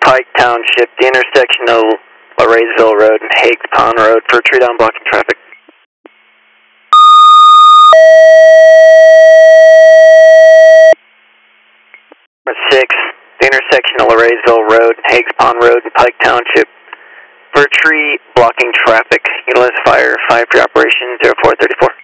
Pike Township, the intersection of Larraysville Road and Hagues Pond Road for tree down blocking traffic. 6, the intersection of Larraysville Road and Hagues Pond Road in Pike Township for tree blocking traffic. Utilize fire 5 for operation 0434.